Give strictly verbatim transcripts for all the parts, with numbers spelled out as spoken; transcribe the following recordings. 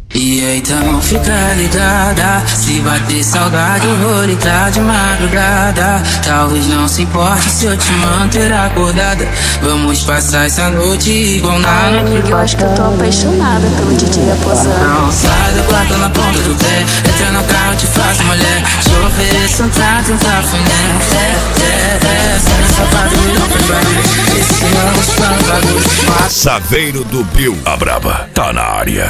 E então fica ligada, se bater saudade eu vou ligar de madrugada. Talvez não se importe se eu te manter acordada. Vamos passar essa noite igual na noite. Eu acho que eu tô apaixonada pelo D J Raposão. Não sai do quarto na ponta do pé, entra no carro te faço mulher. Te ofereço um trato, um cafuné. É, é, é, sai no sapato e não faz barulho. Esse não gosta do bagulho. Saveiro do Bill, a braba, tá na área.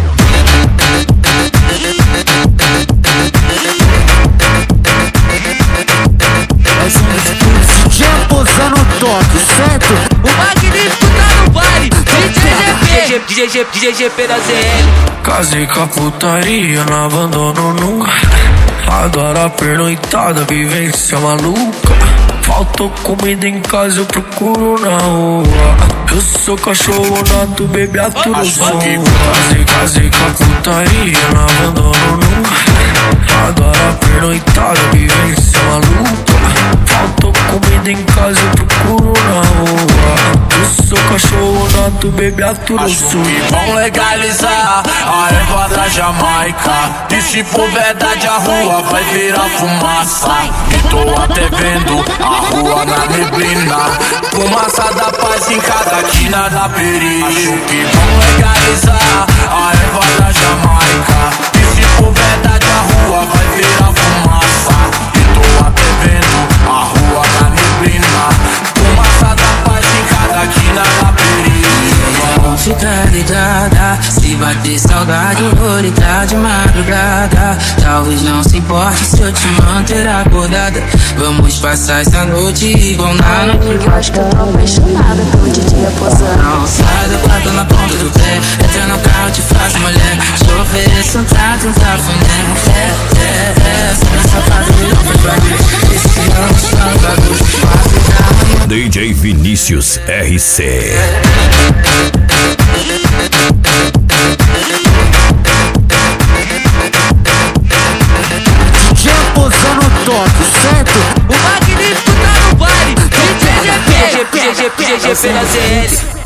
D J Raposão no toque, certo? O magnífico tá no baile. D J G P, D J G P, D J G P da Z L. Casei com a putaria, não abandono nunca. Agora a pernoitada, vivência maluca. Faltou comida em casa, eu procuro na rua. Eu sou cachorro nato, bebê aturo som. Casei, casei com a putaria, não abandono nunca. Agora a pernoitada, vivência maluca. Faltou comida em casa, eu procuro na rua. Eu sou cachorro nato, bebê aturo som. Vão legalizar a erva da Jamaica. E se for verdade a rua vai virar fumaça. E tô até vendo a rua na neblina. Fumaça da paz em cada quina da peri. Acho que vão legalizar a erva da Jamaica. E se for verdade a rua vai virar fumaça. E tô até vendo a rua na neblina. Fumaça da paz em cada quina da peri. Fica ligada, se bater saudade eu vou ligar de madrugada. Talvez não se importe se eu te manter acordada. Vamos passar essa noite igual na noite. Eu acho que eu tô apaixonada pelo D J Raposão. Não sai do quarto na ponta do pé, entra no carro te faço mulher. Te ofereço um trato, um cafuné. É, é, é, sai no sapato e não faz barulho. Esse não está no bagulho. D J Vinícius R C. D J Raposão no toque, certo? O magnífico tá no baile. D J G P, D J G P, D J G P da Z L.